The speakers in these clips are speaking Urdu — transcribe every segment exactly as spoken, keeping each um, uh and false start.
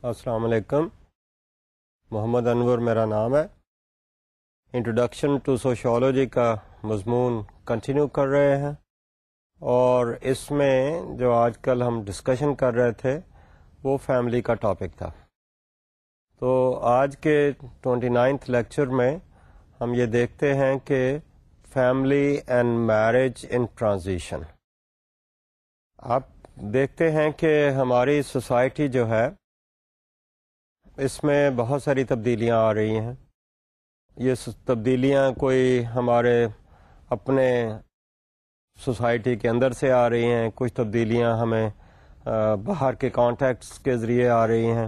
السلام علیکم. محمد انور میرا نام ہے. انٹروڈکشن ٹو سوشیولوجی کا مضمون کنٹینیو کر رہے ہیں اور اس میں جو آج کل ہم ڈسکشن کر رہے تھے وہ فیملی کا ٹاپک تھا. تو آج کے ٹوئنٹی نائنتھ لیکچر میں ہم یہ دیکھتے ہیں کہ family and marriage in transition. آپ دیکھتے ہیں کہ ہماری سوسائٹی جو ہے اس میں بہت ساری تبدیلیاں آ رہی ہیں. یہ تبدیلیاں کوئی ہمارے اپنے سوسائٹی کے اندر سے آ رہی ہیں، کچھ تبدیلیاں ہمیں باہر کے کانٹیکٹس کے ذریعے آ رہی ہیں،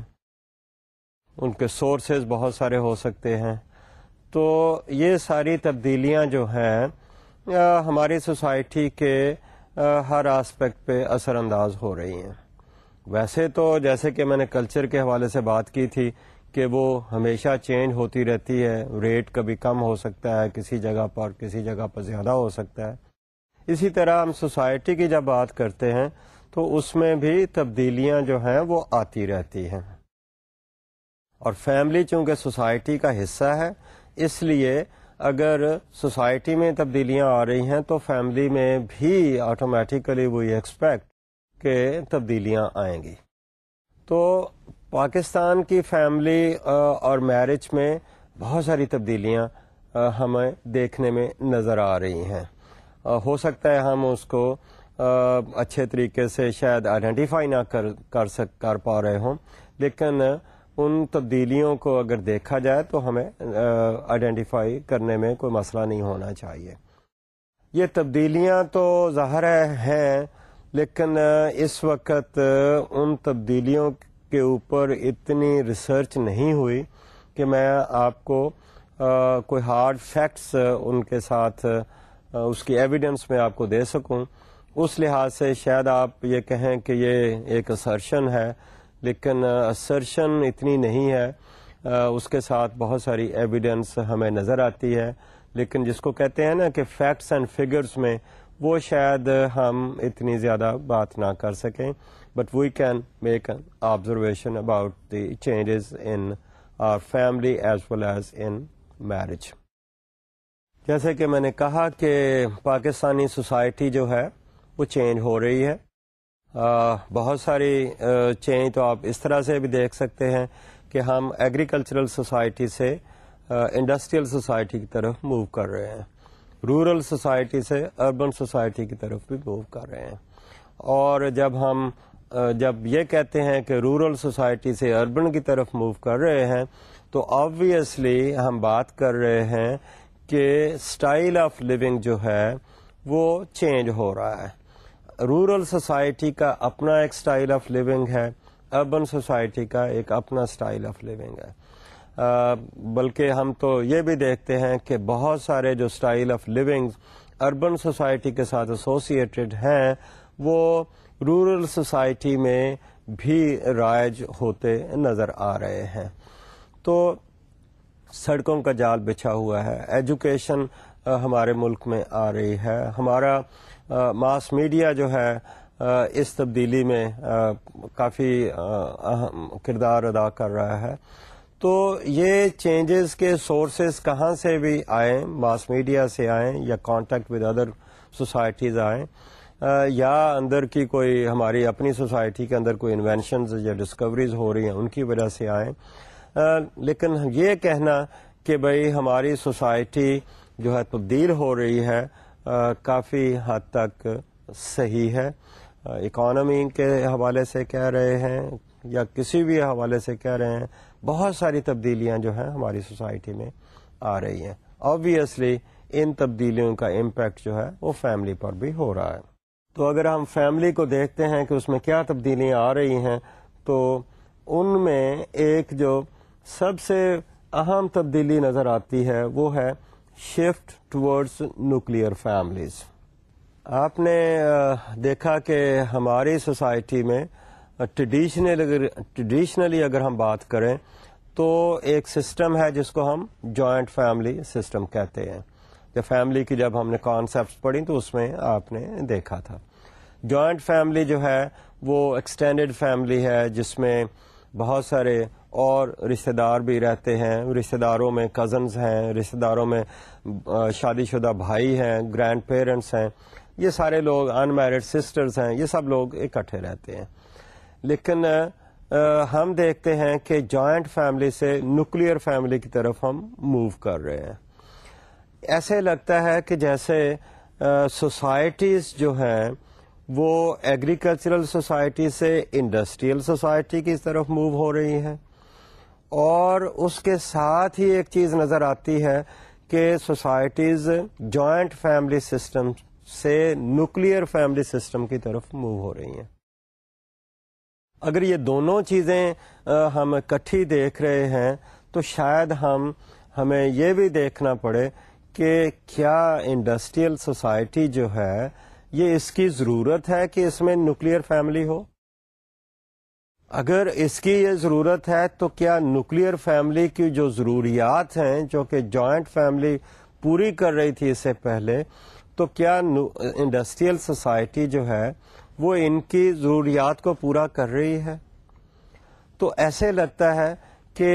ان کے سورسز بہت سارے ہو سکتے ہیں. تو یہ ساری تبدیلیاں جو ہیں ہماری سوسائٹی کے ہر آسپیکٹ پہ اثر انداز ہو رہی ہیں. ویسے تو جیسے کہ میں نے کلچر کے حوالے سے بات کی تھی کہ وہ ہمیشہ چینج ہوتی رہتی ہے، ریٹ کبھی کم ہو سکتا ہے کسی جگہ پر، کسی جگہ پر زیادہ ہو سکتا ہے. اسی طرح ہم سوسائٹی کی جب بات کرتے ہیں تو اس میں بھی تبدیلیاں جو ہیں وہ آتی رہتی ہیں. اور فیملی چونکہ سوسائٹی کا حصہ ہے، اس لیے اگر سوسائٹی میں تبدیلیاں آ رہی ہیں تو فیملی میں بھی آٹومیٹیکلی وی ایکسپیکٹ کہ تبدیلیاں آئیں گی. تو پاکستان کی فیملی اور میرج میں بہت ساری تبدیلیاں ہمیں دیکھنے میں نظر آ رہی ہیں. ہو سکتا ہے ہم اس کو اچھے طریقے سے شاید آئیڈینٹیفائی نہ کر کر سک کر پا رہے ہوں، لیکن ان تبدیلیوں کو اگر دیکھا جائے تو ہمیں آئیڈینٹیفائی کرنے میں کوئی مسئلہ نہیں ہونا چاہیے. یہ تبدیلیاں تو ظاہر ہیں، لیکن اس وقت ان تبدیلیوں کے اوپر اتنی ریسرچ نہیں ہوئی کہ میں آپ کو کوئی ہارڈ فیکٹس ان کے ساتھ اس کی ایویڈنس میں آپ کو دے سکوں. اس لحاظ سے شاید آپ یہ کہیں کہ یہ ایک اسرشن ہے، لیکن اسرشن اتنی نہیں ہے. اس کے ساتھ بہت ساری ایویڈنس ہمیں نظر آتی ہے، لیکن جس کو کہتے ہیں نا کہ فیکٹس اینڈ فگرز میں وہ شاید ہم اتنی زیادہ بات نہ کر سکیں. But we can make an observation about the changes in our family as well as in marriage. جیسے کہ میں نے کہا کہ پاکستانی سوسائٹی جو ہے وہ چینج ہو رہی ہے. آ, بہت ساری چینج تو آپ اس طرح سے بھی دیکھ سکتے ہیں کہ ہم ایگریکلچرل سوسائٹی سے انڈسٹریل سوسائٹی کی طرف موو کر رہے ہیں، رورل سوسائٹی سے اربن سوسائٹی کی طرف بھی موو کر رہے ہیں. اور جب ہم جب یہ کہتے ہیں کہ رورل سوسائٹی سے اربن کی طرف موو کر رہے ہیں تو آبویسلی ہم بات کر رہے ہیں کہ اسٹائل آف لیونگ جو ہے وہ چینج ہو رہا ہے. رورل سوسائٹی کا اپنا ایک اسٹائل آف لیونگ ہے، اربن سوسائٹی کا ایک اپنا اسٹائل آف لیونگ ہے. آ, بلکہ ہم تو یہ بھی دیکھتے ہیں کہ بہت سارے جو style of living urban society کے ساتھ ایسوسیٹڈ ہیں وہ رورل سوسائٹی میں بھی رائج ہوتے نظر آ رہے ہیں. تو سڑکوں کا جال بچھا ہوا ہے، ایجوکیشن ہمارے ملک میں آ رہی ہے، ہمارا ماس میڈیا جو ہے اس تبدیلی میں کافی اہم کردار ادا کر رہا ہے. تو یہ چینجز کے سورسز کہاں سے بھی آئیں، ماس میڈیا سے آئیں یا کانٹیکٹ ود ادر سوسائٹیز آئیں، یا اندر کی کوئی ہماری اپنی سوسائٹی کے اندر کوئی انوینشنز یا ڈسکوریز ہو رہی ہیں ان کی وجہ سے آئیں. لیکن یہ کہنا کہ بھئی ہماری سوسائٹی جو ہے تبدیل ہو رہی ہے کافی حد تک صحیح ہے. اکانومی کے حوالے سے کہہ رہے ہیں یا کسی بھی حوالے سے کہہ رہے ہیں، بہت ساری تبدیلیاں جو ہیں ہماری سوسائٹی میں آ رہی ہیں. آبویسلی ان تبدیلیوں کا امپیکٹ جو ہے وہ فیملی پر بھی ہو رہا ہے. تو اگر ہم فیملی کو دیکھتے ہیں کہ اس میں کیا تبدیلیاں آ رہی ہیں تو ان میں ایک جو سب سے اہم تبدیلی نظر آتی ہے وہ ہے شفٹ ٹورڈز نیوکلیئر فیملیز. آپ نے دیکھا کہ ہماری سوسائٹی میں ٹریڈیشنل اگر ٹریڈیشنلی اگر ہم بات کریں تو ایک سسٹم ہے جس کو ہم جوائنٹ فیملی سسٹم کہتے ہیں. جب فیملی کی جب ہم نے کانسیپٹس پڑھی تو اس میں آپ نے دیکھا تھا جوائنٹ فیملی جو ہے وہ ایکسٹینڈڈ فیملی ہے جس میں بہت سارے اور رشتہ دار بھی رہتے ہیں، رشتہ داروں میں کزنز ہیں، رشتہ داروں میں شادی شدہ بھائی ہیں، گرینڈ پیرنٹس ہیں، یہ سارے لوگ، ان میرڈ سسٹرز ہیں، یہ سب لوگ اکٹھے رہتے ہیں. لیکن ہم دیکھتے ہیں کہ جوائنٹ فیملی سے نیوکلیئر فیملی کی طرف ہم موو کر رہے ہیں. ایسے لگتا ہے کہ جیسے سوسائٹیز جو ہیں وہ ایگریکلچرل سوسائٹی سے انڈسٹریل سوسائٹی کی طرف موو ہو رہی ہیں، اور اس کے ساتھ ہی ایک چیز نظر آتی ہے کہ سوسائٹیز جوائنٹ فیملی سسٹم سے نیوکلیئر فیملی سسٹم کی طرف موو ہو رہی ہیں. اگر یہ دونوں چیزیں ہم اکٹھی دیکھ رہے ہیں تو شاید ہم ہمیں یہ بھی دیکھنا پڑے کہ کیا انڈسٹریل سوسائٹی جو ہے یہ اس کی ضرورت ہے کہ اس میں نیوکلیئر فیملی ہو. اگر اس کی یہ ضرورت ہے تو کیا نیوکلیئر فیملی کی جو ضروریات ہیں جو کہ جوائنٹ فیملی پوری کر رہی تھی اس سے پہلے، تو کیا انڈسٹریل سوسائٹی جو ہے وہ ان کی ضروریات کو پورا کر رہی ہے؟ تو ایسے لگتا ہے کہ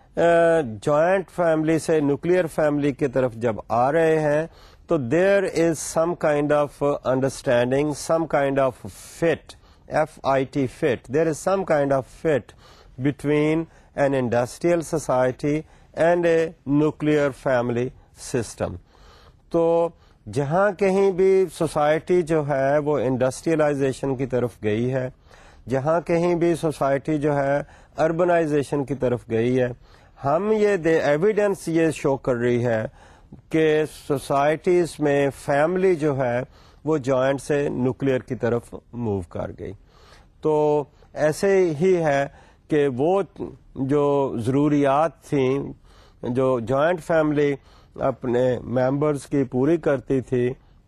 جوائنٹ فیملی سے نیوکلیئر فیملی کی طرف جب آ رہے ہیں تو there is some kind of understanding, some kind of fit, F I T fit, there is some kind of fit between an industrial society and a nuclear family system. تو جہاں کہیں بھی سوسائٹی جو ہے وہ انڈسٹریلائزیشن کی طرف گئی ہے، جہاں کہیں بھی سوسائٹی جو ہے اربنائزیشن کی طرف گئی ہے، ہم یہ ایویڈنس یہ شو کر رہی ہے کہ سوسائٹیز میں فیملی جو ہے وہ جوائنٹ سے نیوکلیئر کی طرف موو کر گئی. تو ایسے ہی ہے کہ وہ جو ضروریات تھیں جو جوائنٹ فیملی اپنے ممبرز کی پوری کرتی تھی،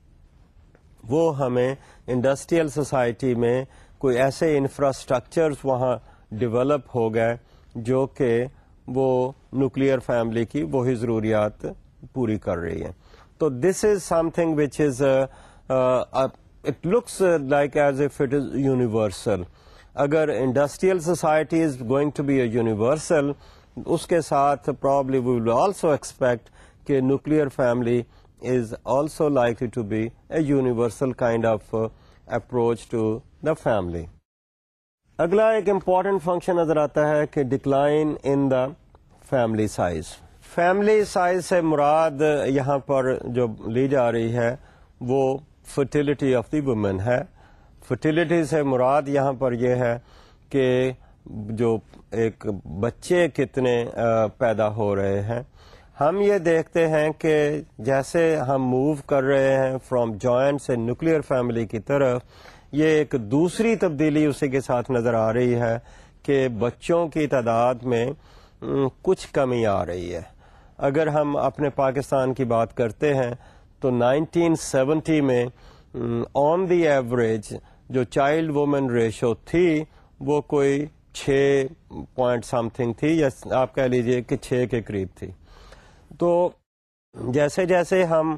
وہ ہمیں انڈسٹریل سوسائٹی میں کوئی ایسے انفراسٹرکچرز وہاں ڈیولپ ہو گئے جو کہ وہ نیوکلیئر فیملی کی وہی ضروریات پوری کر رہی ہیں. تو this is something which is it looks like as if it is universal. اگر industrial society is going to be a universal, اس کے ساتھ probably we will also expect کہ nuclear family is also likely to be a universal kind of approach to the family. اگلا ایک امپورٹنٹ فنکشن نظر آتا ہے کہ decline in the family size. Family size سے مراد یہاں پر جو لی جا رہی ہے وہ فرٹیلٹی آف دی وومن ہے. فرٹیلٹی سے مراد یہاں پر یہ ہے کہ جو ایک بچے کتنے پیدا ہو رہے ہیں. ہم یہ دیکھتے ہیں کہ جیسے ہم موو کر رہے ہیں فرام جوائنٹ سے نیوکلیئر فیملی کی طرف، یہ ایک دوسری تبدیلی اسی کے ساتھ نظر آ رہی ہے کہ بچوں کی تعداد میں کچھ کمی آ رہی ہے. اگر ہم اپنے پاکستان کی بات کرتے ہیں تو نائنٹین سیونٹی میں آن دی ایوریج جو چائلڈ وومن ریشو تھی وہ کوئی چھ پوائنٹ سم تھنگ تھی، یا آپ کہہ لیجئے کہ چھ کے قریب تھی. تو جیسے جیسے ہم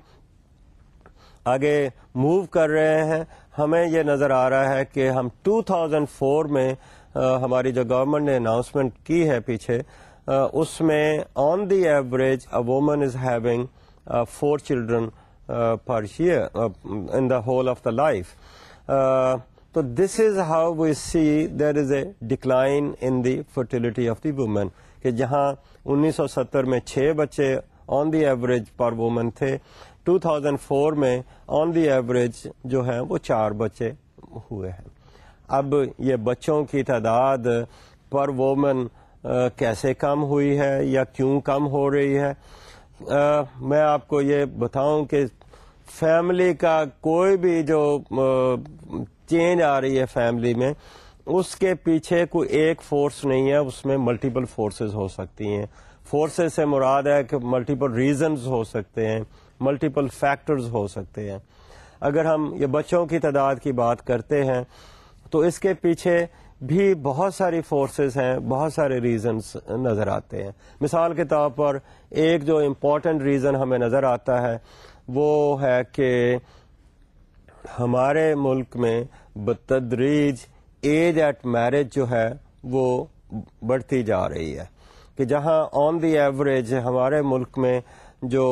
آگے موو کر رہے ہیں ہمیں یہ نظر آ رہا ہے کہ ہم ٹو تھاؤزینڈ فور میں ہماری جو گورنمنٹ نے اناؤنسمنٹ کی ہے پیچھے، اس میں on the average a woman is having four children per year in the whole of the life. تو this is how we see there is a decline in the fertility of the women, کہ جہاں انیس سو ستر میں چھ بچے on the average per woman تھے، ٹو تھاؤزینڈ فور میں آن دی ایوریج جو ہے وہ چار بچے ہوئے ہیں. اب یہ بچوں کی تعداد پر وومن کیسے کم ہوئی ہے یا کیوں کم ہو رہی ہے؟ میں آپ کو یہ بتاؤں کہ فیملی کا کوئی بھی جو چینج آ رہی ہے فیملی میں، اس کے پیچھے کوئی ایک فورس نہیں ہے، اس میں ملٹیپل فورسز ہو سکتی ہیں. فورسز سے مراد ہے کہ ملٹیپل ریزنز ہو سکتے ہیں، ملٹیپل فیکٹرز ہو سکتے ہیں. اگر ہم یہ بچوں کی تعداد کی بات کرتے ہیں تو اس کے پیچھے بھی بہت ساری فورسز ہیں، بہت سارے ریزنز نظر آتے ہیں. مثال کے طور پر ایک جو امپورٹنٹ ریزن ہمیں نظر آتا ہے وہ ہے کہ ہمارے ملک میں بتدریج ایج ایٹ میرج جو ہے وہ بڑھتی جا رہی ہے کہ جہاں آن دی ایوریج ہمارے ملک میں جو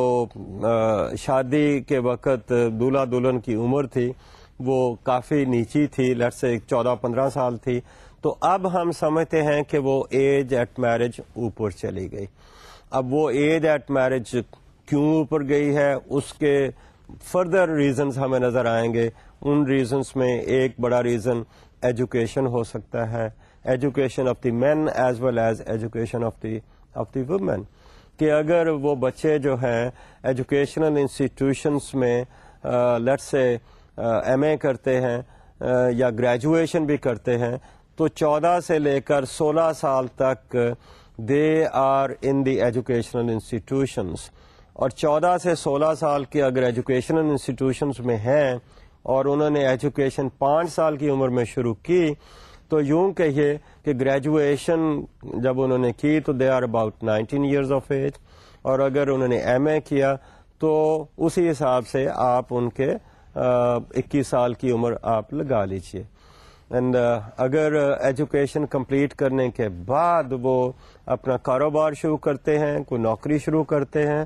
شادی کے وقت دولہا دلہن کی عمر تھی وہ کافی نیچی تھی، لیٹس سے چودہ پندرہ سال تھی، تو اب ہم سمجھتے ہیں کہ وہ ایج ایٹ میرج اوپر چلی گئی. اب وہ ایج ایٹ میرج کیوں اوپر گئی ہے، اس کے فردر ریزنز ہمیں نظر آئیں گے. ان ریزنز میں ایک بڑا ریزن ایجوکیشن ہو سکتا ہے، education of the man as well as education of the of the woman, کہ اگر وہ بچے جو ہیں ایجوکیشنل انسٹیٹیوشنس میں لیٹس سے ایم اے کرتے ہیں یا گریجویشن بھی کرتے ہیں تو چودہ سے لے کر سولہ سال تک they are in the educational institutions, اور چودہ سے سولہ سال کے اگر ایجوکیشنل انسٹیٹیوشنس میں ہیں اور انہوں نے ایجوکیشن پانچ سال کی عمر میں شروع کی تو یوں کہیے کہ گریجویشن جب انہوں نے کی تو they are about nineteen years of age, اور اگر انہوں نے ایم اے کیا تو اسی حساب سے آپ ان کے اکیس سال کی عمر آپ لگا لیجیے. اینڈ اگر ایجوکیشن کمپلیٹ کرنے کے بعد وہ اپنا کاروبار شروع کرتے ہیں، کوئی نوکری شروع کرتے ہیں،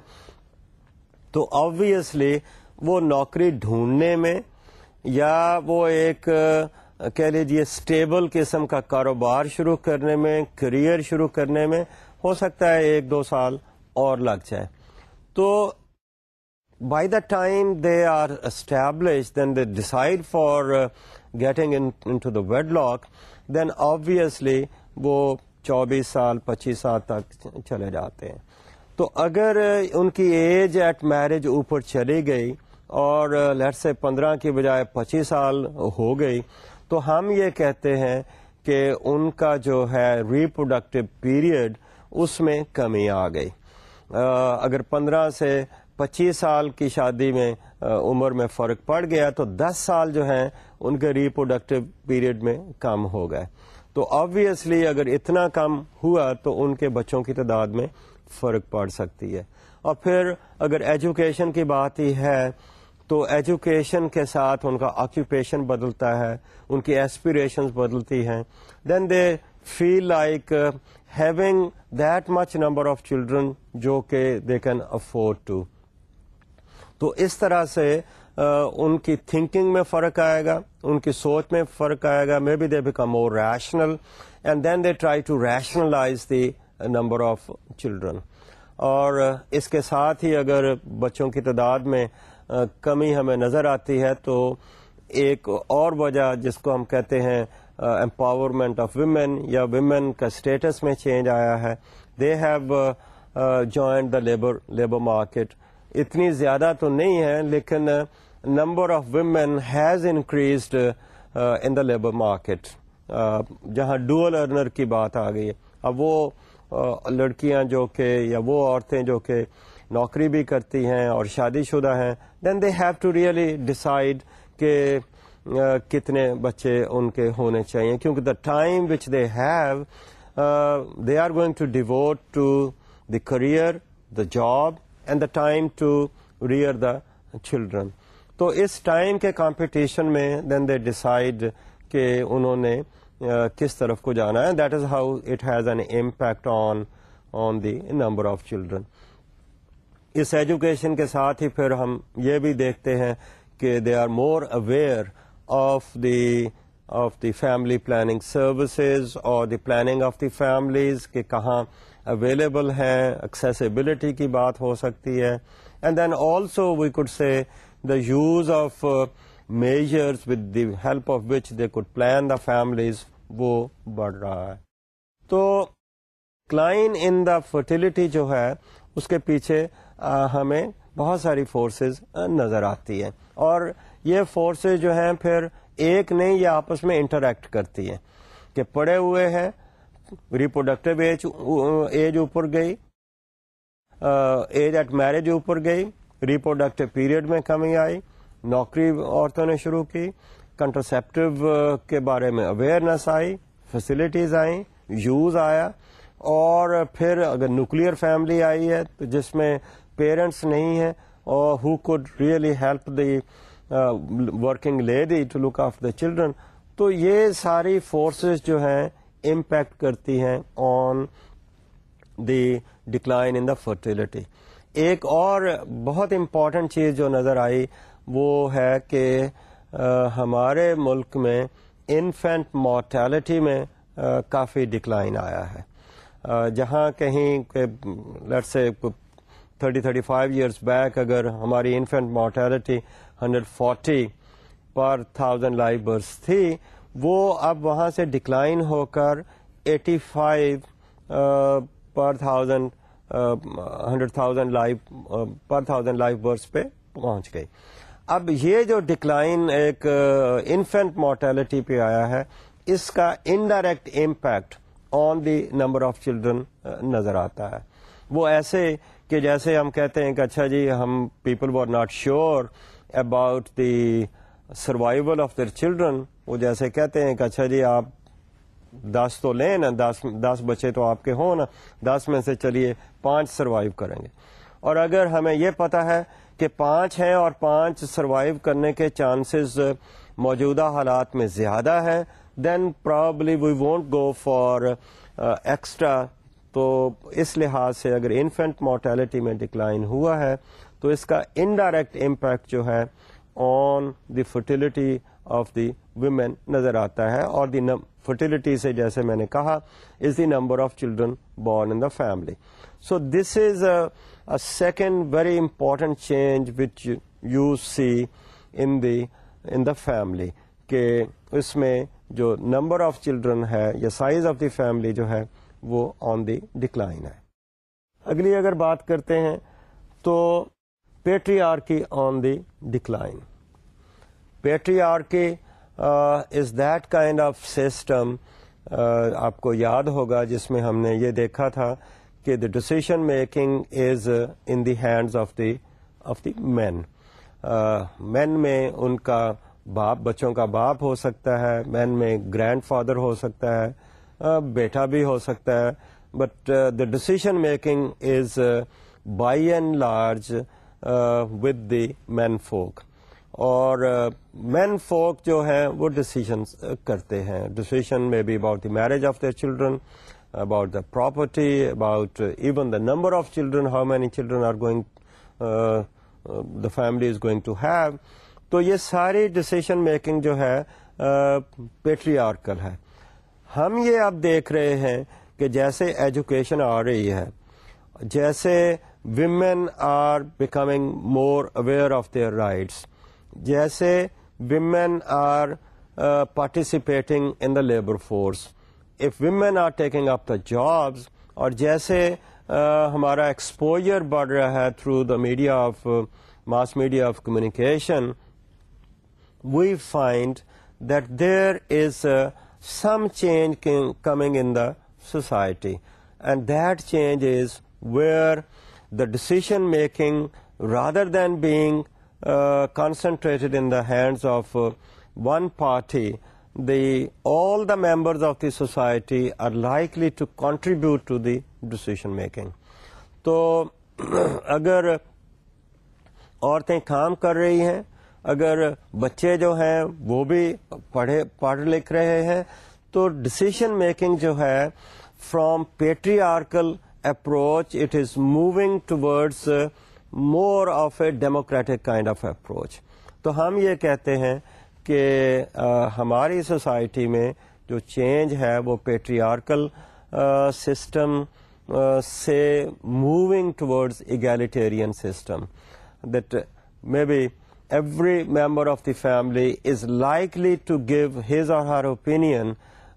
تو آبویسلی وہ نوکری ڈھونڈنے میں یا وہ ایک کہہ لیجیے اسٹیبل قسم کا کاروبار شروع کرنے میں، کریئر شروع کرنے میں ہو سکتا ہے ایک دو سال اور لگ جائے. تو by the time they are establish then they decide for getting into the wedlock, then obviously وہ چوبیس سال پچیس سال تک چلے جاتے ہیں. تو اگر ان کی ایج ایٹ میرج اوپر چلی گئی اور لیٹ سے پندرہ کی بجائے پچیس سال ہو گئی تو ہم یہ کہتے ہیں کہ ان کا جو ہے ریپروڈکٹیو پیریڈ اس میں کمی آ گئی. اگر پندرہ سے پچیس سال کی شادی میں عمر میں فرق پڑ گیا تو دس سال جو ہیں ان کے ریپروڈکٹیو پیریڈ میں کم ہو گئے. تو آبویسلی اگر اتنا کم ہوا تو ان کے بچوں کی تعداد میں فرق پڑ سکتی ہے. اور پھر اگر ایجوکیشن کی بات ہی ہے تو ایجوکیشن کے ساتھ ان کا آکیوپیشن بدلتا ہے، ان کی ایسپیریشنز بدلتی ہیں، then they feel like having that much number of children جو کہ دے کین افورڈ ٹو. تو اس طرح سے ان کی تھنکنگ میں فرق آئے گا، ان کی سوچ میں فرق آئے گا. Maybe they become more rational and then they try to rationalize the number of children. اور اس کے ساتھ ہی اگر بچوں کی تعداد میں کمی ہمیں نظر آتی ہے تو ایک اور وجہ جس کو ہم کہتے ہیں امپاورمنٹ آف ویمن یا ویمن کا اسٹیٹس میں چینج آیا ہے. They have joined the labour labour market. اتنی زیادہ تو نہیں ہے لیکن number of women has increased in the labour market, جہاں ڈوئل ارنر کی بات آ گئی ہے. اب وہ لڑکیاں جو کہ یا وہ عورتیں جو کہ نوکری بھی کرتی ہیں اور شادی شدہ ہیں، then they have to really decide کہ کتنے بچے ان کے ہونے چاہیے، کیونکہ the time which they have they are going to devote to the career, the job and the time to rear the children. تو اس ٹائم کے کمپٹیشن میں دین دے ڈیسائڈ کہ انہوں نے کس طرف کو جانا ہے. That is how it has an impact on on the number of children. اس ایجوکیشن کے ساتھ ہی پھر ہم یہ بھی دیکھتے ہیں کہ they are more aware of the of the family planning services اور the planning of the families کہ کہاں اویلیبل ہیں، ایکسیسیبلٹی کی بات ہو سکتی ہے. And then also we could see the use of measures with the help of which they could plan the families وہ بڑھ رہا ہے. تو کلائن ان دا فرٹیلٹی جو ہے اس کے پیچھے ہمیں بہت ساری فورسز نظر آتی ہیں، اور یہ فورسز جو ہیں پھر ایک نہیں، یہ آپس میں انٹریکٹ کرتی ہیں کہ پڑے ہوئے ہیں، ریپروڈکٹیو ایج ایج اوپر گئی، ایج ایٹ میرج اوپر گئی، ریپروڈکٹیو پیریڈ میں کمی آئی، نوکری عورتوں نے شروع کی، کنٹرسیپٹیو کے بارے میں اویئرنیس آئی، فیسلٹیز آئیں، یوز آیا. اور پھر اگر نیوکلیئر فیملی آئی ہے تو جس میں پیرنٹس نہیں ہیں اور who could really help the working lady to look after the children, تو یہ ساری فورسز جو ہیں امپیکٹ کرتی ہیں آن the decline in the fertility. ایک اور بہت امپورٹنٹ چیز جو نظر آئی وہ ہے کہ ہمارے ملک میں انفینٹ مورٹیلٹی میں کافی ڈکلائن آیا ہے. جہاں کہیں let's say thirty thirty five years back اگر ہماری infant mortality hundred forty per thousand life birth تھی, وہ اب وہاں سے ڈکلائن ہو کر eighty five per thousand hundred thousand life per thousand life birth پہ پہنچ گئی. اب یہ جو ڈکلائن ایک انفینٹ مورٹیلٹی پہ آیا ہے, اس کا indirect impact on the number of children نظر آتا ہے. وہ ایسے کہ جیسے ہم کہتے ہیں کہ اچھا جی ہم people were not sure about the survival of their children. وہ جیسے کہتے ہیں کہ اچھا جی آپ دس تو لیں نا, دس دس بچے تو آپ کے ہوں نا, دس میں سے چلیے پانچ سروائیو کریں گے. اور اگر ہمیں یہ پتا ہے کہ پانچ ہیں اور پانچ سروائیو کرنے کے چانسز موجودہ حالات میں زیادہ ہیں, then probably we won't go for extra. تو اس لحاظ سے اگر انفینٹ مورٹیلٹی میں ڈکلائن ہوا ہے تو اس کا انڈائریکٹ امپیکٹ جو ہے on the fertility of the women نظر آتا ہے. اور دی فرٹیلٹی سے جیسے میں نے کہا is the number of children born in the family. So this is a second very important change which you see in the in the family, کہ اس میں جو نمبر آف چلڈرن ہے یا سائز آف دی فیملی جو ہے وہ آن دی ڈکلائن ہے. اگلی اگر بات کرتے ہیں تو patriarchy on the decline. Patriarchy is that kind of system, آپ کو یاد ہوگا جس میں ہم نے یہ دیکھا تھا کہ the decision making is uh, in the hands of the of the men. Main uh, میں ان کا باپ, بچوں کا باپ ہو سکتا ہے, مین میں گرینڈ فادر ہو سکتا ہے, uh, بیٹا بھی ہو سکتا ہے, but the decision making is by and large with the men folk. اور مین فوک جو ہیں وہ ڈیسیژنس کرتے ہیں. ڈیسیژن میں be about the marriage of their children, about the property, about uh, even the number of children, how many children are going, uh, uh, the family is going to have. تو یہ ساری ڈیسیژن میکنگ جو ہے پیٹریارکل ہے. ہم یہ اب دیکھ رہے ہیں کہ جیسے ایجوکیشن آ رہی ہے, جیسے women are becoming more aware of their rights, جیسے women are participating in the labour force, if women are taking up the jobs, اور جیسے uh, ہمارا ایکسپوجر بڑھ رہا ہے through the media of uh, mass media of communication, we find that there is uh, some change can, coming in the society, and that change is where the decision making, rather than being uh, concentrated in the hands of uh, one party, the all the members of the society are likely to contribute to the decision making. تو اگر عورتیں کام کر رہی ہیں, اگر بچے جو ہیں وہ بھی پڑھے پڑھ لکھ رہے ہیں, تو ڈیسیژن میکنگ جو ہے from patriarchal approach it is moving towards more of a democratic kind of approach. تو ہم یہ کہتے ہیں کہ uh, ہماری سوسائٹی میں جو چینج ہے وہ پیٹریارکل سسٹم سے moving towards egalitarian system, that maybe every member of the family is likely to give his or her opinion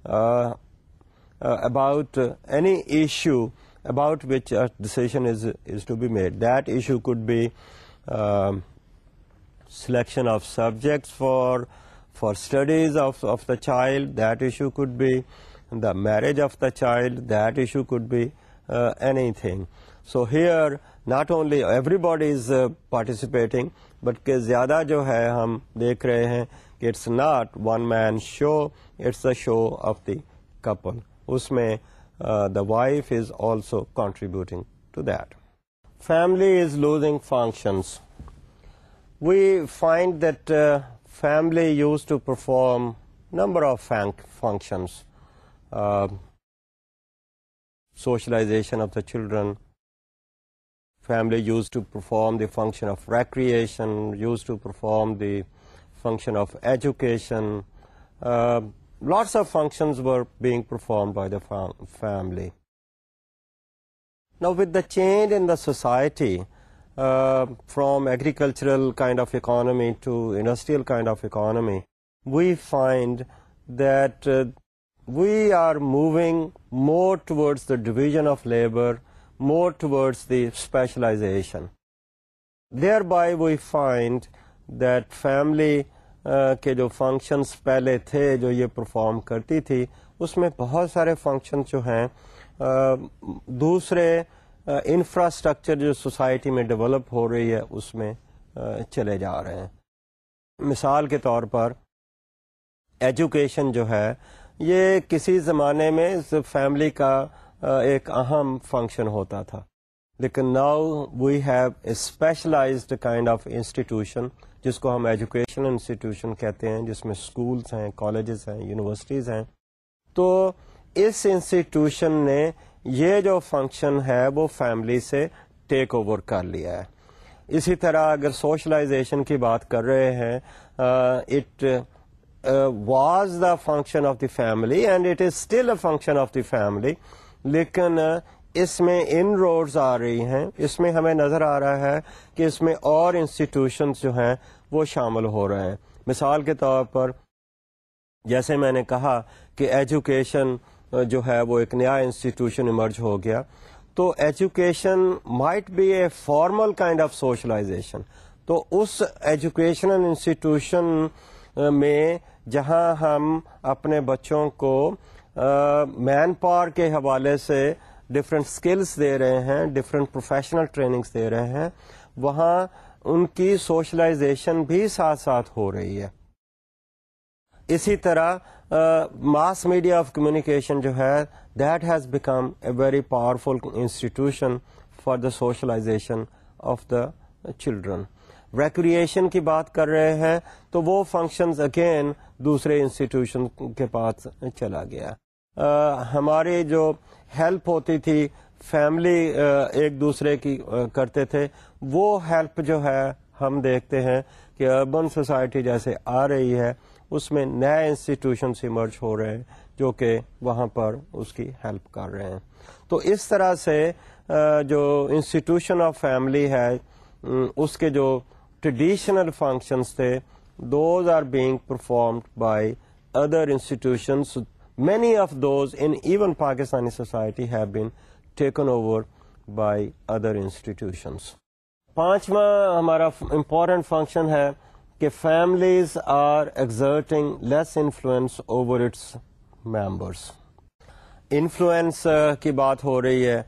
about any issue about which a decision is is to be made. That issue could be uh, selection of subjects for for studies of of the child. That issue could be the marriage of the child. That issue could be uh, anything. So here not only everybody is uh, participating, but کہ زیادہ جو ہے ہم دیکھ رہے ہیں کہ it's not one man show, it's a show of the couple. اس میں Uh, the wife is also contributing to that. Family is losing functions. We find that uh, family used to perform number of fun- functions. uh, socialization of the children. Family used to perform the function of recreation, used to perform the function of education. Uh, lots of functions were being performed by the fam- family. Now, with the change in the society, uh, from agricultural kind of economy to industrial kind of economy, we find that uh, we are moving more towards the division of labor, more towards the specialization. Thereby we find that family uh, کے جو فنکشنز پہلے تھے جو یہ پرفارم کرتی تھی اس میں بہت سارے فنکشن جو ہیں دوسرے انفراسٹرکچر جو سوسائٹی میں ڈیولپ ہو رہی ہے اس میں چلے جا رہے ہیں. مثال کے طور پر ایجوکیشن جو ہے یہ کسی زمانے میں فیملی کا ایک اہم فنکشن ہوتا تھا, لیکن now we have a specialized kind of institution جس کو ہم ایجوکیشنل انسٹیٹیوشن کہتے ہیں, جس میں اسکولس ہیں, کالجز ہیں, یونیورسٹیز ہیں. تو اس انسٹیٹیوشن نے یہ جو فنکشن ہے وہ فیملی سے ٹیک اوور کر لیا ہے. اسی طرح اگر سوشلائزیشن کی بات کر رہے ہیں, it was the function of the family and it is still a function of the family, لیکن اس میں ان روڈز آ رہی ہیں, اس میں ہمیں نظر آ رہا ہے کہ اس میں اور انسٹیٹیوشنز جو ہیں وہ شامل ہو رہے ہیں. مثال کے طور پر جیسے میں نے کہا کہ ایجوکیشن جو ہے وہ ایک نیا انسٹیٹیوشن ایمرج ہو گیا, تو education might be a formal kind of socialization. تو اس ایجوکیشنل انسٹیٹیوشن میں جہاں ہم اپنے بچوں کو مین پاور کے حوالے سے ڈفرینٹ اسکلس دے رہے ہیں, ڈفرینٹ پروفیشنل ٹریننگس دے رہے ہیں, وہاں ان کی سوشلائزیشن بھی ساتھ ساتھ ہو رہی ہے. اسی طرح ماس میڈیا آف کمیونیکیشن جو ہے that has become a very powerful institution for the socialization of the children. Recreation کی بات کر رہے ہیں تو وہ فنکشنز اگین دوسرے انسٹیٹیوشن کے پاس چلا گیا. uh, ہماری جو ہیلپ ہوتی تھی فیملی uh, ایک دوسرے کی uh, کرتے تھے, وہ ہیلپ جو ہے ہم دیکھتے ہیں کہ اربن سوسائٹی جیسے آ رہی ہے اس میں نئے انسٹیٹیوشنس ایمرج ہو رہے ہیں جو کہ وہاں پر اس کی ہیلپ کر رہے ہیں. تو اس طرح سے uh, جو انسٹیٹیوشن آف فیملی ہے um, اس کے جو ٹریڈیشنل فنکشنز تھے those are being performed by other institutions. Many of those in even Pakistani society have been taken over by other institutions. پانچواں ہمارا امپورٹنٹ فنکشن ہے کہ families are exerting less influence over its members. Influence کی بات ہو رہی ہے.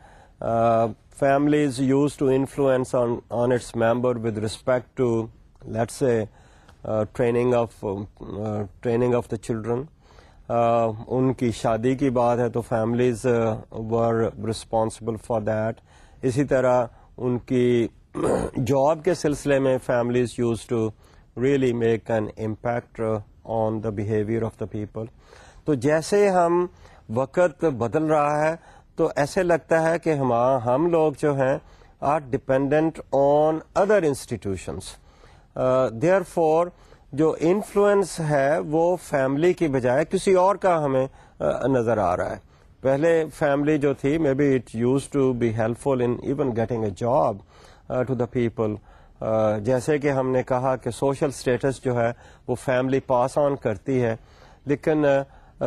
Families used to influence on, on its member with respect to, let's say, uh, training of uh, uh, training of the children. Uh, ان کی شادی کی بات ہے تو families uh, were responsible for that. اسی طرح ان کی جاب کے سلسلے میں families used to really make an impact uh, on the behavior of the people. تو جیسے ہم وقت بدل رہا ہے تو ایسے لگتا ہے کہ ہم ہم لوگ جو ہیں are dependent on other institutions. Therefore جو انفلوئنس ہے وہ فیملی کی بجائے کسی اور کا ہمیں uh, نظر آ رہا ہے. پہلے فیملی جو تھی maybe it used to be helpful in even getting a job to the people. جیسے کہ ہم نے کہا کہ سوشل اسٹیٹس جو ہے وہ فیملی پاس آن کرتی ہے, لیکن uh,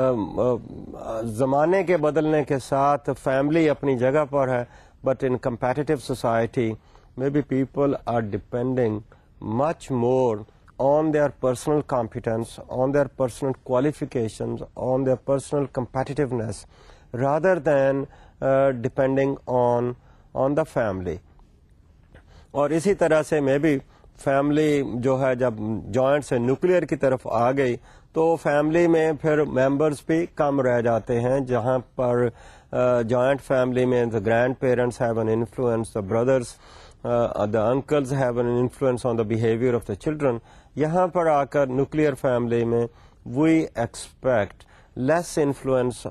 زمانے کے بدلنے کے ساتھ فیملی اپنی جگہ پر ہے, بٹ ان کمپیٹیٹیو سوسائٹی میں be people are depending much more on their personal competence, on their personal qualifications, on their personal competitiveness rather than depending on on the family. اور اسی طرح سے مے بی فیملی جو ہے جب جوائنٹ سے نیوکلیئر کی طرف آ گئی تو فیملی میں پھر ممبرز بھی کم رہ جاتے ہیں, جہاں پر جوائنٹ فیملی میں the grandparents have an influence, the brothers, the uncles have an influence on the behaviour of the children. یہاں پر آ کر نیوکلیئر فیملی میں we expect less influence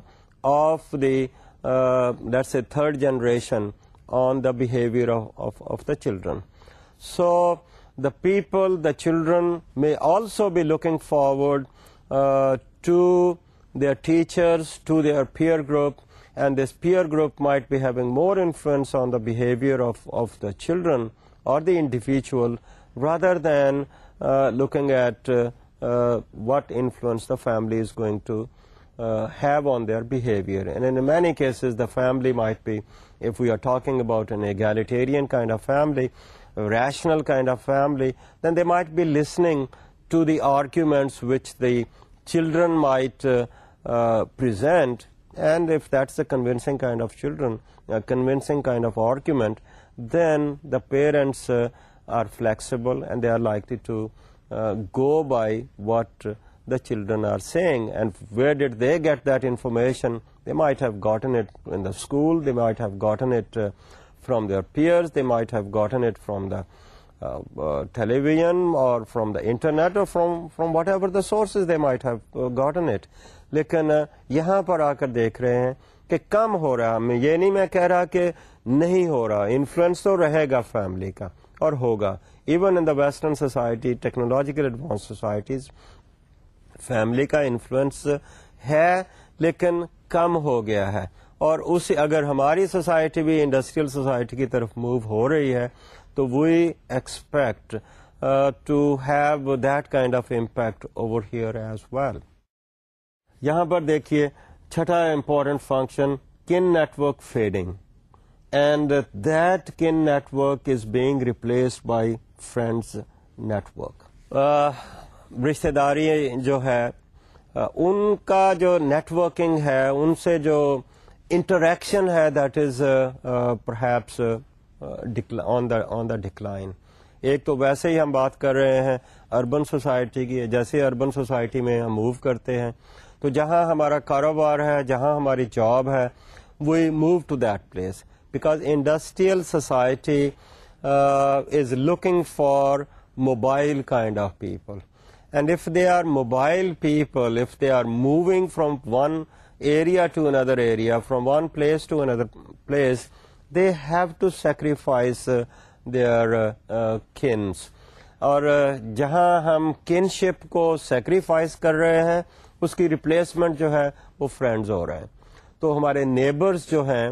of the, uh, let's say, third generation on the behavior of, of, of the children. So the people, the children may also be looking forward uh, to their teachers, to their peer group, and this peer group might be having more influence on the behavior of, of the children or the individual rather than uh, looking at uh, uh, what influence the family is going to uh, have on their behavior. And in many cases the family might be, if we are talking about an egalitarian kind of family, a rational kind of family, then they might be listening to the arguments which the children might uh, uh, present, and if that's a convincing kind of children, a convincing kind of argument, then the parents uh, are flexible and they are likely to uh, go by what uh, the children are saying. And where did they get that information? They might have gotten it in the school, they might have gotten it uh, from their peers, they might have gotten it from the uh, uh, television or from the internet or from, from whatever the sources they might have uh, gotten it. لیکن یہاں پر آ کر دیکھ رہے ہیں کہ کم ہو رہا. میں یہ نہیں میں کہہ رہا کہ نہیں ہو رہا, انفلوئنس تو رہے گا فیملی کا اور ہوگا. Even in the western society, technological advance societies, family کا انفلوئنس ہے لیکن کم ہو گیا ہے. اور اس اگر ہماری سوسائٹی بھی انڈسٹریل سوسائٹی کی طرف موو ہو رہی ہے تو we expect to have that kind of impact over here as well. یہاں پر دیکھیے چھٹا important function, kin network feeding, and that kin network is being replaced by friends network. رشتے داری جو ہے ان کا جو نیٹ ورکنگ ہے, ان سے جو انٹریکشن ہے, that is perhaps on the on the decline. ایک تو ویسے ہی ہم بات کر رہے ہیں اربن سوسائٹی کی, جیسے اربن سوسائٹی میں ہم موو کرتے ہیں تو جہاں ہمارا کاروبار ہے, جہاں ہماری جاب ہے, we move to that place because industrial society is looking for mobile kind of people. And if they are mobile people, if they are moving from one area to another area, from one place to another place, they have to sacrifice uh, their uh, uh, kins. اور uh, جہاں ہم kinship کو sacrifice کر رہے ہیں, اس کی ریپلیسمنٹ جو ہے وہ فرینڈز ہو رہے ہیں. تو ہمارے نیبرز جو ہیں,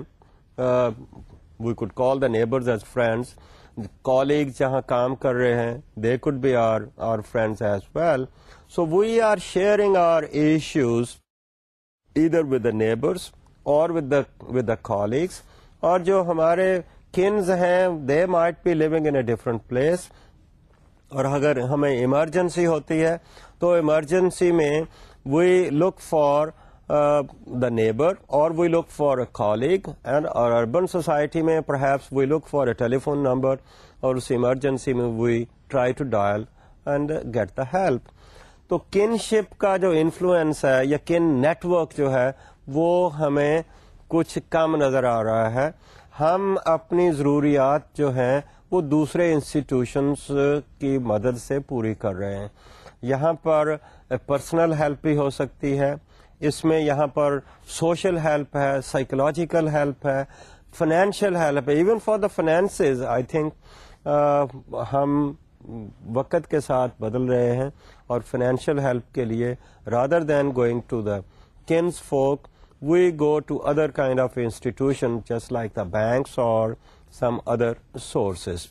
we could call the neighbours as friends. Colleagues جہاں کام کر رہے ہیں, they could be our our friends as well. So we are sharing our issues either with the neighbours or with the with the colleagues. اور جو ہمارے کنز ہیں, they might be living in a different place. اور اگر ہمیں ایمرجنسی ہوتی ہے تو ایمرجنسی میں وی look for the neighbour or we look for a colleague. And اور اربن سوسائٹی میں perhaps we look for a telephone number, اور اس ایمرجنسی میں we try to dial and get the help. تو کنشپ کا جو انفلوئنس ہے یا کن نیٹ ورک جو ہے وہ ہمیں کچھ کم نظر آ رہا ہے. ہم اپنی ضروریات جو ہیں وہ دوسرے انسٹیٹیوشنس کی مدد سے پوری کر رہے ہیں. یہاں پر پرسنل ہیلپ بھی ہو سکتی ہے, اس میں یہاں پر سوشل ہیلپ ہے, سائیکولوجیکل ہیلپ ہے, فائنینشیل ہیلپ ہے. Even for the finances I think ہم وقت کے ساتھ بدل رہے ہیں, اور فائنینشیل ہیلپ کے لیے rather than going to the kinsfolk, we go to other kind of institution just like the banks or some other sources.